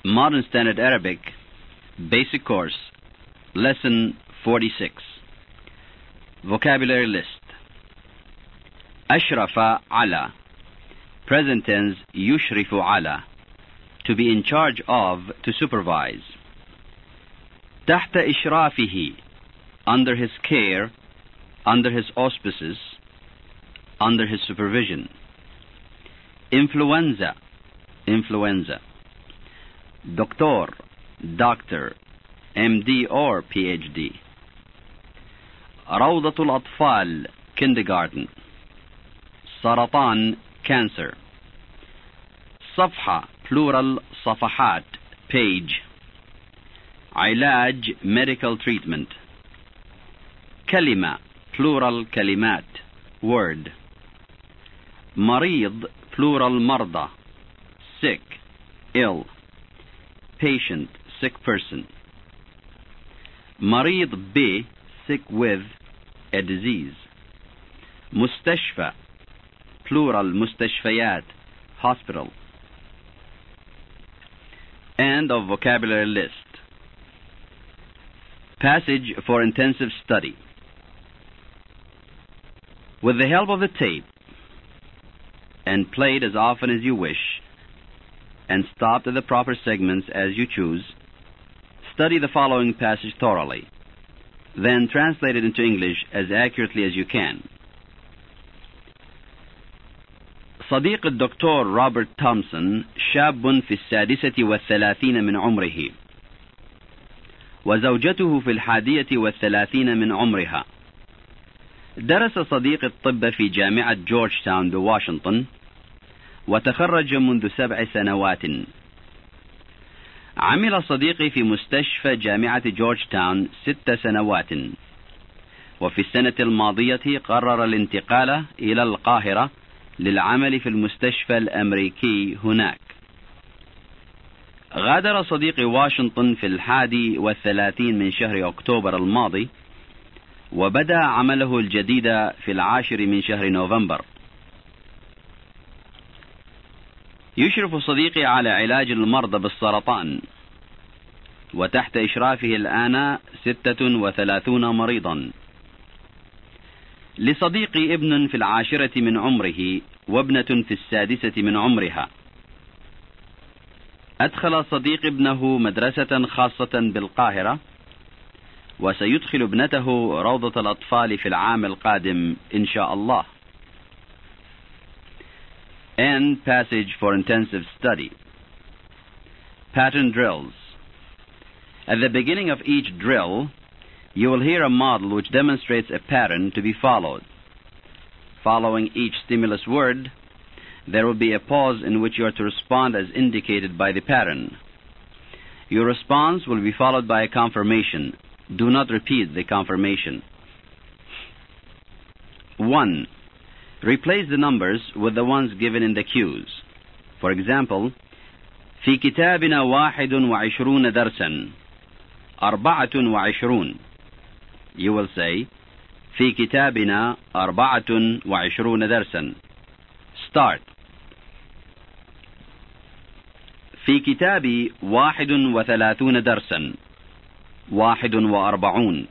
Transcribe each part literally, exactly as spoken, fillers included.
Modern Standard Arabic, Basic Course, Lesson forty-six. Vocabulary List. أشرف على. Present tense يشرف على. To be in charge of, to supervise. تحت إشرافه. Under his care, under his auspices, under his supervision. Influenza. Influenza. Doctor, doctor, M D or P H D. روضة الأطفال, kindergarten. سرطان, cancer. صفحة, plural, صفحات, page. علاج, medical treatment. كلمة, plural, كلمات, word. مريض, plural, مرضى. Sick, ill. Patient, sick person. مريض ب, sick with, a disease. مستشفى, plural, مستشفيات, hospital. End of vocabulary list. Passage for intensive study. With the help of the tape, and played as often as you wish, and stopped at the proper segments as you choose, study the following passage thoroughly. Then translate it into English as accurately as you can. صديق الدكتور روبرت تومسون شاب في السادسة والثلاثين من عمره، وزوجته في الحادية والثلاثين من عمرها. درس صديق الطب في جامعة جورج تاون بواشنطن، وتخرج منذ سبع سنوات. عمل صديقي في مستشفى جامعة جورج تاون ست سنوات، وفي السنة الماضية قرر الانتقال إلى القاهرة للعمل في المستشفى الأمريكي هناك. غادر صديقي واشنطن في الحادي والثلاثين من شهر أكتوبر الماضي، وبدأ عمله الجديد في العاشر من شهر نوفمبر. يشرف صديقي على علاج المرضى بالسرطان، وتحت إشرافه الآن ستة وثلاثون مريضا. لصديقي ابن في العاشرة من عمره، وابنة في السادسة من عمرها. أدخل صديق ابنه مدرسة خاصة بالقاهرة، وسيدخل ابنته روضة الأطفال في العام القادم إن شاء الله. End passage for intensive study. Pattern drills. At the beginning of each drill, you will hear a model which demonstrates a pattern to be followed. Following each stimulus word, there will be a pause in which you are to respond as indicated by the pattern. Your response will be followed by a confirmation. Do not repeat the confirmation. one. Replace the numbers with the ones given in the cues. For example, في كتابنا واحد وعشرون درسا، أربعة وعشرون. You will say, في كتابنا أربعة وعشرون درسا. Start. في كتابي واحد وثلاثون درسا، واحد وأربعون.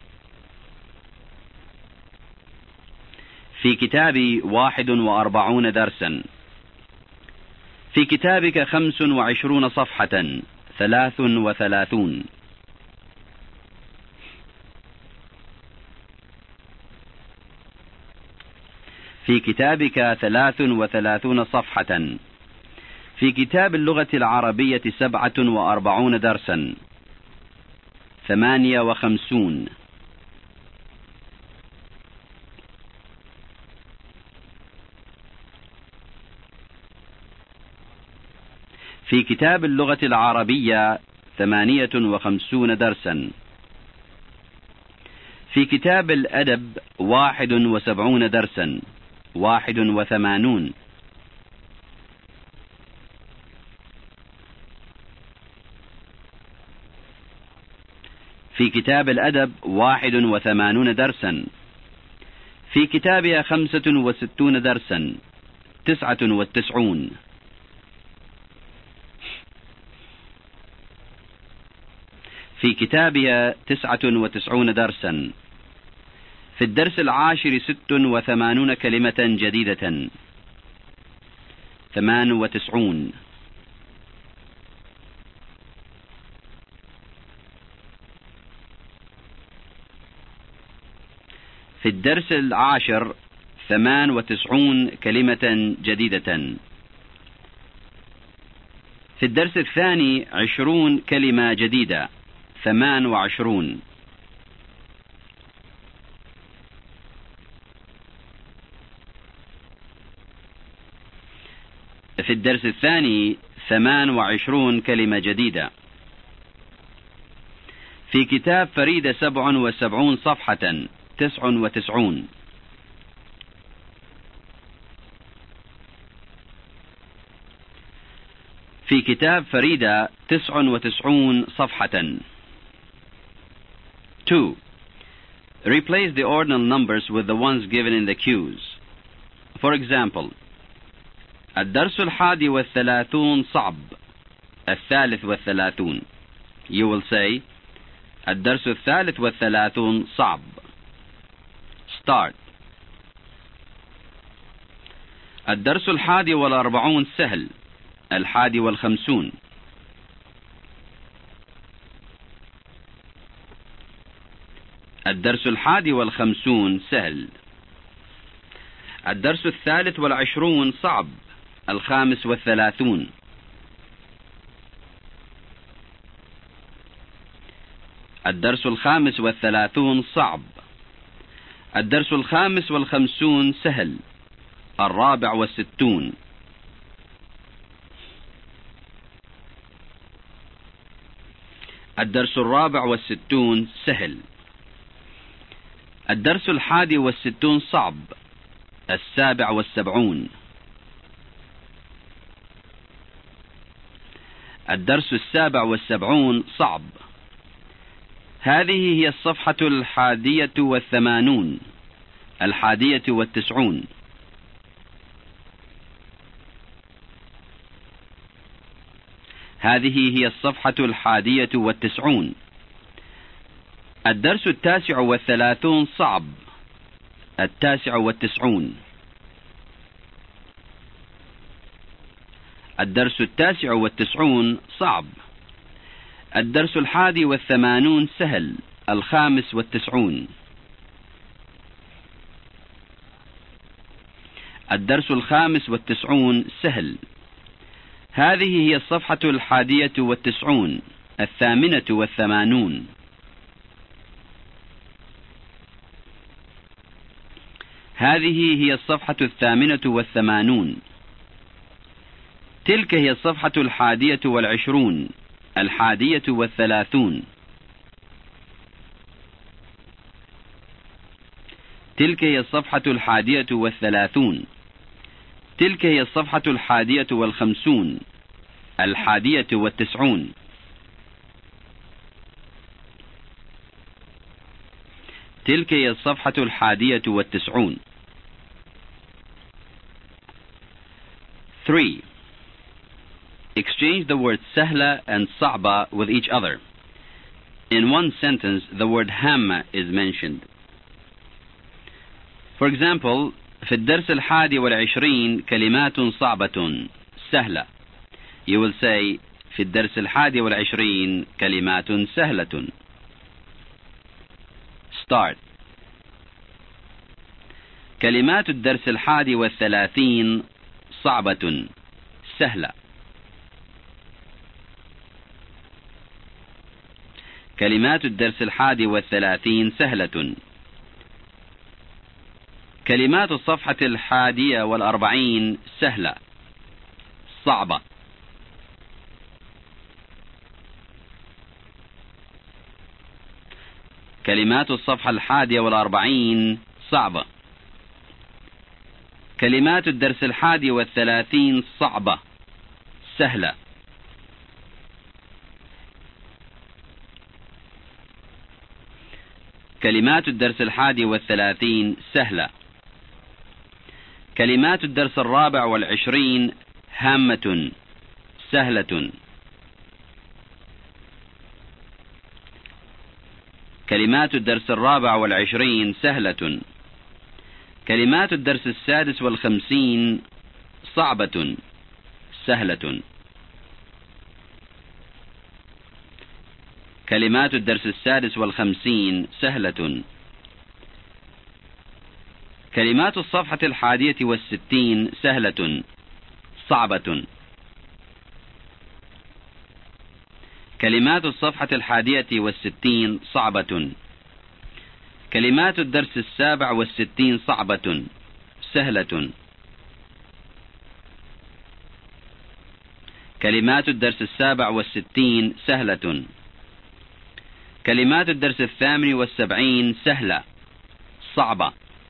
في كتابي واحد وأربعون درسا. في كتابك خمس وعشرون صفحة، ثلاث وثلاثون. في كتابك ثلاث وثلاثون صفحة. في كتاب اللغة العربية سبعة وأربعون درسا، ثمانية وخمسون. في كتاب اللغة العربية ثمانية وخمسون درسا. في كتاب الأدب واحد وسبعون درسا، واحد وثمانون. في كتاب الأدب واحد وثمانون درسا. في كتابها خمسة وستون درسا، تسعة وتسعون. في كتابها تسعة وتسعون درسا. في الدرس العاشر ست وثمانون كلمة جديدة. ثمان وتسعون. في الدرس العاشر ثمان وتسعون كلمة جديدة. في الدرس الثاني عشرون كلمة جديدة. ثمان وعشرون. في الدرس الثاني ثمان وعشرون كلمة جديدة. في كتاب فريدة سبع وسبعون صفحة. تسع وتسعون. في كتاب فريدة تسع وتسعون صفحة. two. Replace the ordinal numbers with the ones given in the cues. For example, الدرس الحادي والثلاثون صعب. الثالث والثلاثون. You will say, الدرس الثالث والثلاثون صعب. Start. الدرس الحادي والأربعون سهل. الحادي والخمسون. الدرس الحادي والخمسون سهل. الدرس الثالث والعشرون صعب. الخامس والثلاثون. الدرس الخامس والثلاثون صعب. الدرس الخامس والخمسون سهل. الرابع والستون. الدرس الرابع والستون سهل. الدرس الحادي والستون صعب. السابع والسبعون. الدرس السابع والسبعون صعب. هذه هي الصفحة الحادية والثمانون. الحادية والتسعون. هذه هي الصفحة الحادية والتسعون. الدرس التاسع والثلاثون صعب. التاسع والتسعون. الدرس التاسع والتسعون صعب. الدرس الحادي والثمانون سهل. الخامس والتسعون. الدرس الخامس والتسعون سهل. هذه هي الصفحة الحادية والتسعون. الثامنة والثمانون. هذه هي الصفحة الثامنة والثمانون. تلك هي الصفحة الحادية والعشرون. الحادية والثلاثون. تلك هي الصفحة الحادية والثلاثون. تلك هي الصفحة الحادية والخمسون. الحادية والتسعون. تلك هي الصفحة الحادية والتسعون. three. Exchange the words سهلة and صعبة with each other. In one sentence, the word هم is mentioned. For example, في الدرس الحادي والعشرين كلمات صعبة سهلة. You will say, في الدرس الحادي والعشرين كلمات سهلة. Start. كلمات الدرس الحادي والثلاثين صعبة سهلة. كلمات الدرس الحادي والثلاثين سهلة. كلمات الصفحة الحادية والأربعين سهلة. صعبة. كلمات الصفحة الحادية والأربعين صعبة. كلمات الدرس الحادي والثلاثين صعبة سهلة. كلمات الدرس الحادي والثلاثين سهلة. كلمات الدرس الرابع والعشرين هامة سهلة. كلمات الدرس الرابع والعشرين سهلة. كلمات الدرس السادس والخمسين صعبة سهلة. كلمات الدرس السادس والخمسين سهلة. كلمات الصفحة الحادية والستين سهلة صعبة. كلمات الصفحة الحادية والستين صعبة. كلمات الدرس السابع والستين صعبة سهلة. كلمات الدرس السابع والستين سهلة. كلمات الدرس الثامن والسبعين سهلة صعبة.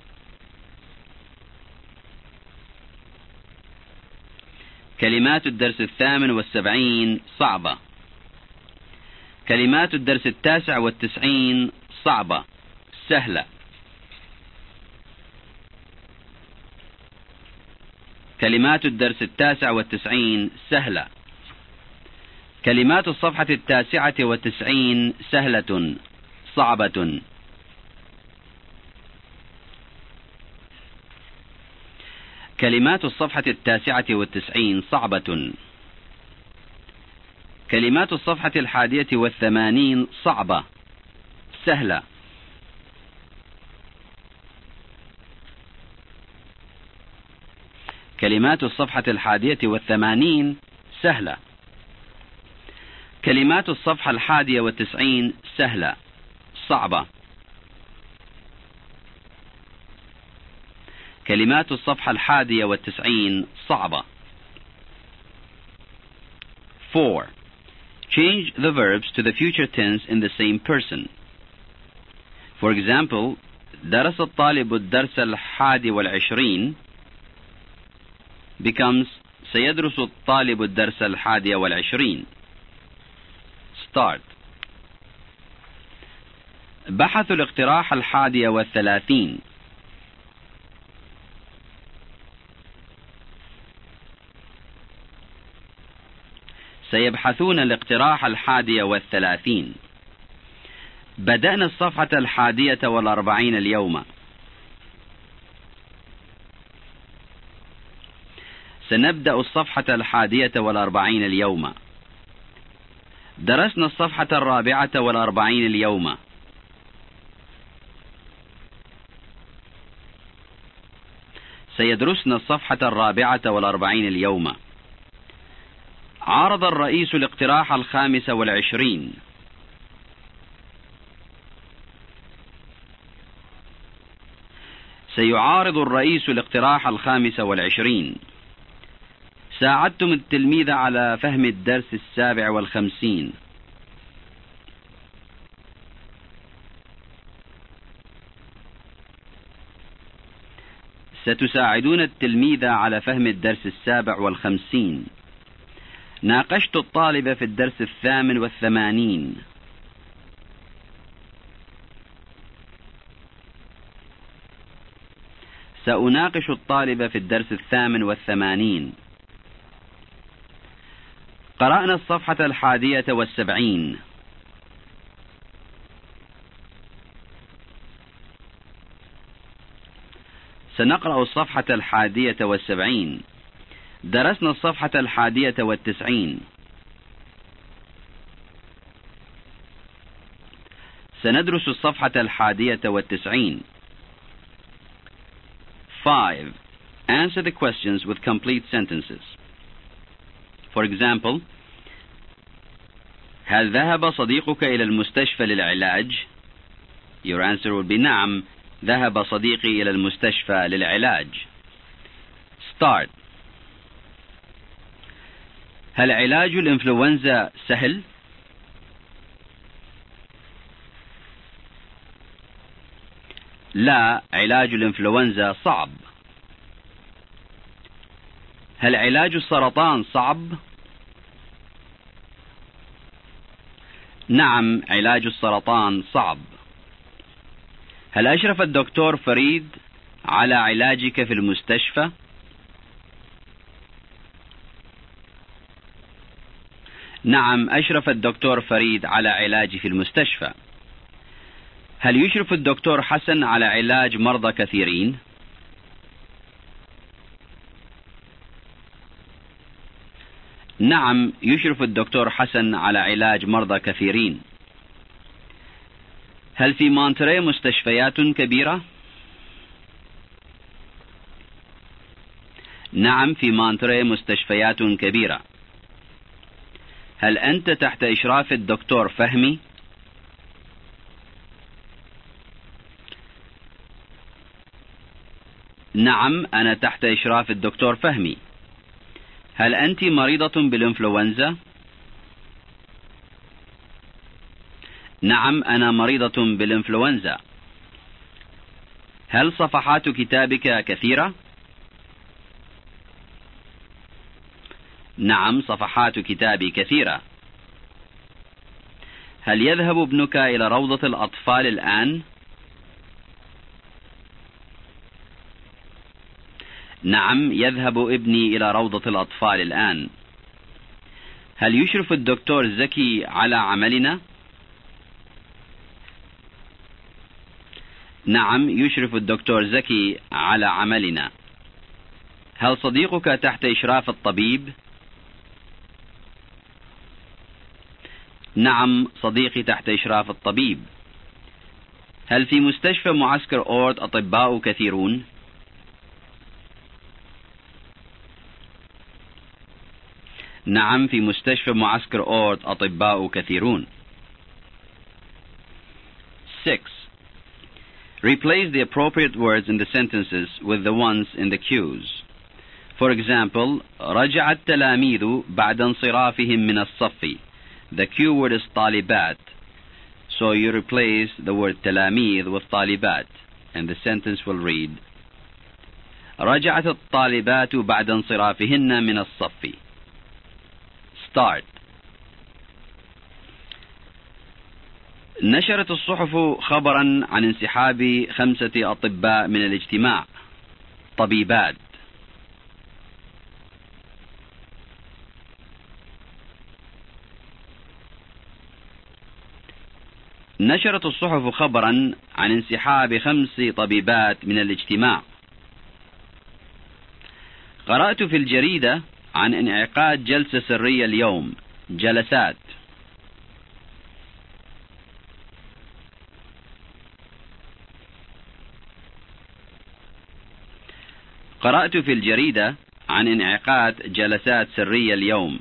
كلمات الدرس الثامن والسبعين صعبة. كلمات الدرس التاسع والتسعين صعبة سهلة. كلمات الدرس التاسع والتسعين سهلة. كلمات الصفحة التاسعة والتسعين سهلة صعبة. كلمات الصفحة التاسعة والتسعين صعبة. كلمات الصفحة الحادية والثمانين صعبة سهلة. كلمات الصفحة الحادية والثمانين سهلة. كلمات الصفحة الحادية والتسعين سهلة صعبة. كلمات الصفحة الحادية والتسعين صعبة. four. Change the verbs to the future tense in the same person. For example, درس الطالب الدرس الحادي والعشرين becomes سيدرس الطالب الدرس الحادي والعشرين. Start. بحث الاقتراح الحادي والثلاثين. سيبحثون الاقتراح الحادي والثلاثين. بدأنا الصفحة الحادية والأربعين اليوم. سنبدأ الصفحة الحادية والأربعين اليوم. درسنا الصفحة الرابعة والأربعين اليوم. سيدرسنا الصفحة الرابعة والأربعين اليوم. عارض الرئيس الاقتراح الخامس والعشرين. سيعارض الرئيس الاقتراح الخامس والعشرين. ساعدتم التلميذ على فهم الدرس السابع والخمسين. ستساعدون التلميذ على فهم الدرس السابع والخمسين. ناقشت الطالب في الدرس الثامن والثمانين. سأناقش الطالب في الدرس الثامن والثمانين. قرأنا الصفحة الحادية والسبعين. سنقرأ الصفحة الحادية والسبعين. درسنا الصفحة الحادية والتسعين. سندرس الصفحة الحادية والتسعين. five. Answer the questions with complete sentences. For example, هل ذهب صديقك إلى المستشفى للعلاج؟ Your answer would be نعم، ذهب صديقي إلى المستشفى للعلاج. Start. هل علاج الإنفلونزا سهل؟ لا، علاج الإنفلونزا صعب. هل علاج السرطان صعب؟ نعم، علاج السرطان صعب. هل أشرف الدكتور فريد على علاجك في المستشفى؟ نعم، أشرف الدكتور فريد على علاجي في المستشفى. هل يشرف الدكتور حسن على علاج مرضى كثيرين؟ نعم، يشرف الدكتور حسن على علاج مرضى كثيرين. هل في مونتري مستشفيات كبيرة؟ نعم، في مونتري مستشفيات كبيرة. هل أنت تحت إشراف الدكتور فهمي؟ نعم، أنا تحت إشراف الدكتور فهمي. هل أنت مريضة بالإنفلونزا؟ نعم، أنا مريضة بالإنفلونزا. هل صفحات كتابك كثيرة؟ نعم، صفحات كتابي كثيرة. هل يذهب ابنك إلى روضة الأطفال الآن؟ نعم، يذهب ابني إلى روضة الأطفال الآن. هل يشرف الدكتور زكي على عملنا؟ نعم، يشرف الدكتور زكي على عملنا. هل صديقك تحت إشراف الطبيب؟ نعم، صديقي تحت إشراف الطبيب. هل في مستشفى معسكر أورد أطباء كثيرون؟ نعم، في مستشفى معسكر أورد أطباء كثيرون. six. Replace the appropriate words in the sentences with the ones in the cues. For example, رجع التلاميذ بعد انصرافهم من الصف. The cue word is طالبات. So you replace the word تلاميذ with طالبات. And the sentence will read, رجعت الطالبات بعد انصرافهن من الصف. Start. نشرت الصحف خبرا عن انسحاب خمسة أطباء من الاجتماع. طبيبات. نشرت الصحف خبرا عن انسحاب خمس طبيبات من الاجتماع. قرأت في الجريدة عن انعقاد جلسة سرية اليوم. جلسات. قرأت في الجريدة عن انعقاد جلسات سرية اليوم.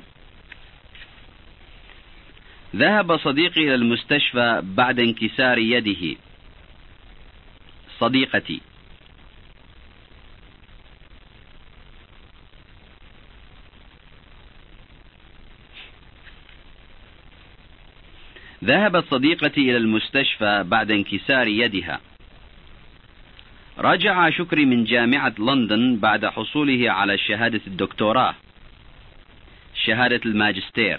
ذهب صديقي إلى المستشفى بعد انكسار يده. صديقتي. ذهبت صديقتي إلى المستشفى بعد انكسار يدها. رجع شكري من جامعة لندن بعد حصوله على شهادة الدكتوراه. شهادة الماجستير.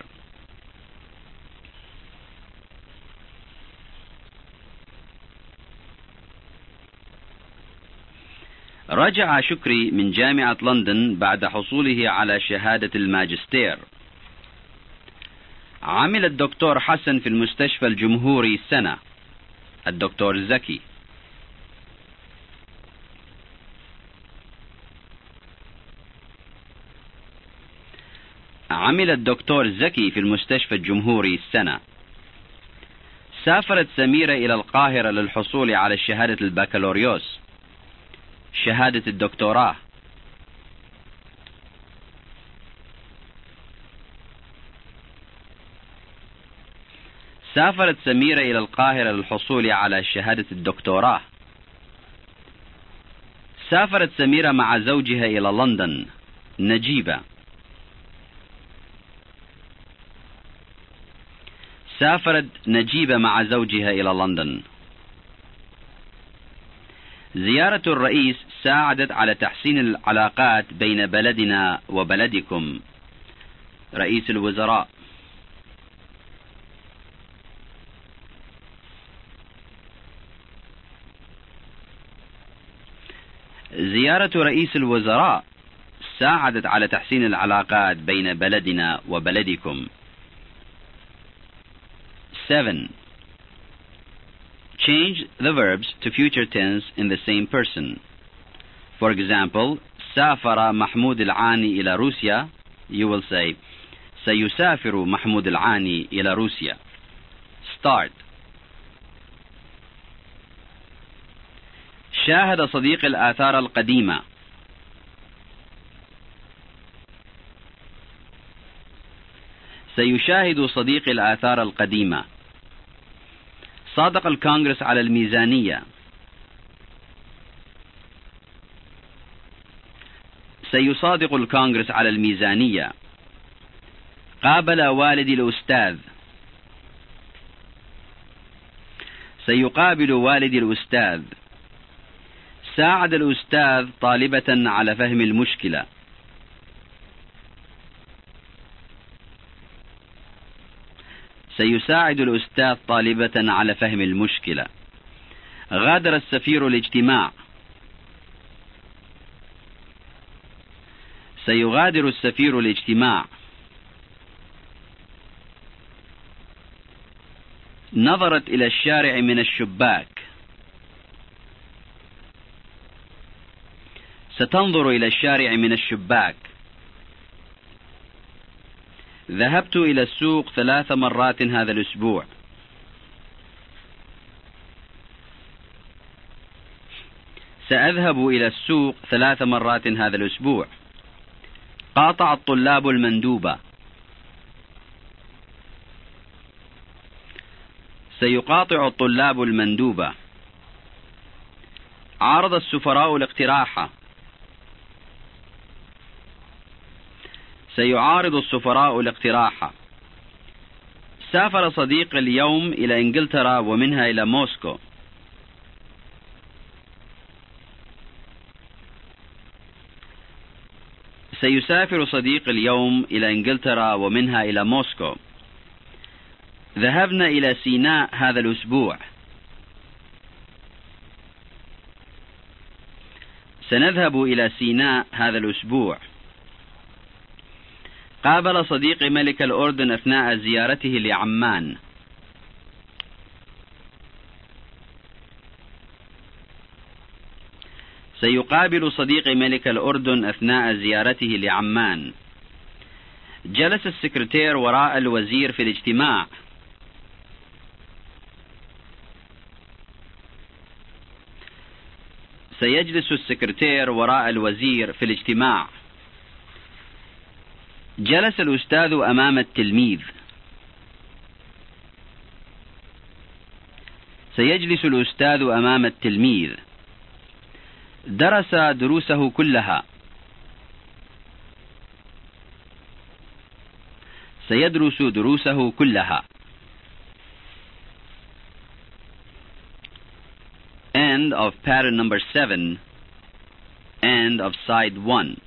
رجع شكري من جامعة لندن بعد حصوله على شهادة الماجستير. عمل الدكتور حسن في المستشفى الجمهوري سنة. الدكتور زكي. عمل الدكتور زكي في المستشفى الجمهوري سنة. سافرت سميرة إلى القاهرة للحصول على شهادة البكالوريوس. شهادة الدكتوراه. سافرت سميرة إلى القاهرة للحصول على شهادة الدكتوراه. سافرت سميرة مع زوجها إلى لندن. نجيبة. سافرت نجيبة مع زوجها إلى لندن. زيارة الرئيس ساعدت على تحسين العلاقات بين بلدنا وبلدكم. رئيس الوزراء. زيارة رئيس الوزراء ساعدت على تحسين العلاقات بين بلدنا وبلدكم. seven. change the verbs to future tense in the same person. For example, سافر محمود العاني إلى روسيا. You will say سيسافر محمود العاني إلى روسيا. Start. شاهد صديق الآثار القديمة. سيشاهد صديق الآثار القديمة. صادق الكونغرس على الميزانية. سيصادق الكونغرس على الميزانية. قابل والدي الأستاذ. سيقابل والدي الأستاذ. ساعد الأستاذ طالبة على فهم المشكلة. سيساعد الأستاذ طالبة على فهم المشكلة. غادر السفير الاجتماع. سيغادر السفير الاجتماع. نظرت إلى الشارع من الشباك. ستنظر إلى الشارع من الشباك. ذهبت إلى السوق ثلاث مرات هذا الأسبوع. سأذهب إلى السوق ثلاث مرات هذا الأسبوع. قاطع الطلاب المندوبة. سيقاطع الطلاب المندوبة. عارض السفراء الاقتراح. سيعارض السفراء الاقتراح. سافر صديق اليوم إلى إنجلترا ومنها إلى موسكو. سيسافر صديق اليوم إلى إنجلترا ومنها إلى موسكو. ذهبنا إلى سيناء هذا الأسبوع. سنذهب إلى سيناء هذا الأسبوع. قابل صديق ملك الأردن أثناء زيارته لعمان. سيقابل صديق ملك الأردن أثناء زيارته لعمان. جلس السكرتير وراء الوزير في الاجتماع. سيجلس السكرتير وراء الوزير في الاجتماع. جلس الأستاذ أمام التلميذ. سيجلس الأستاذ أمام التلميذ. درس دروسه كلها. سيدرس دروسه كلها. End of pattern number seven. End of side one.